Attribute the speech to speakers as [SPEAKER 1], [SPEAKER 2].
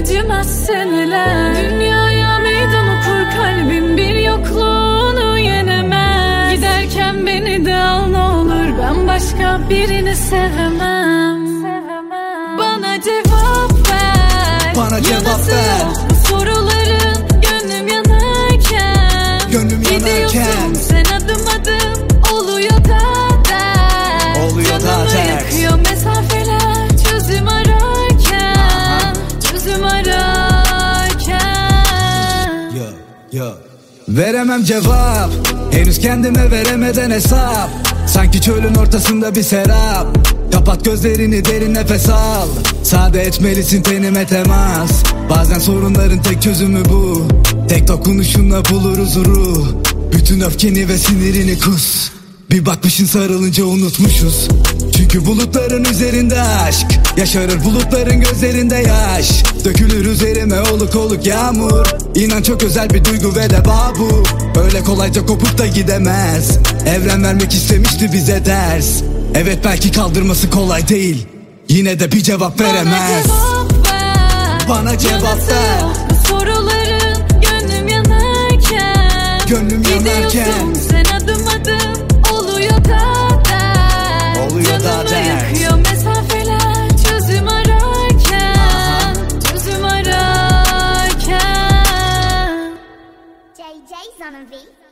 [SPEAKER 1] acımaz seneler. Dünyaya meydan okur kalbim, bir yokluğunu yenemez. Giderken beni de al ne olur, ben başka birini sevemem. Bana cevap ver,
[SPEAKER 2] bana cevap ver.
[SPEAKER 1] Bu soruların gönlüm yanarken,
[SPEAKER 2] gönlüm yanarken
[SPEAKER 1] gidiyorsun sen adım adım, oluyor da dert.
[SPEAKER 2] Oluyor da
[SPEAKER 1] canımı
[SPEAKER 2] dert.
[SPEAKER 1] yakıyor mesafeler, çözüm ararken, çözüm ararken.
[SPEAKER 2] Veremem cevap, henüz kendime veremeden hesap. Sanki çölün ortasında bir serap. Kapat gözlerini, derin nefes al. Sade etmelisin tenime temas. Bazen sorunların tek çözümü bu. Tek dokunuşunla buluruz ruh. Bütün öfkeni ve sinirini kus. Bir bakmışın sarılınca unutmuşuz. Çünkü bulutların üzerinde aşk, yaşarır bulutların gözlerinde yaş. Dökülür üzerime oluk oluk yağmur. İnan çok özel bir duygu ve de bu. Öyle kolayca kopup da gidemez. Evren vermek istemişti bize ders. Evet belki kaldırması kolay değil, yine de bir cevap veremez.
[SPEAKER 1] Bana cevap ver. Bu soruların gönlüm yanarken,
[SPEAKER 2] gönlüm yanarken,
[SPEAKER 1] gidiyorsun sen adım adım, oluyor da dert.
[SPEAKER 2] oluyor da
[SPEAKER 1] canımı
[SPEAKER 2] dert.
[SPEAKER 1] yakıyor mesafeler, çözüm ararken, çözüm ararken.
[SPEAKER 3] JJ's on a beat.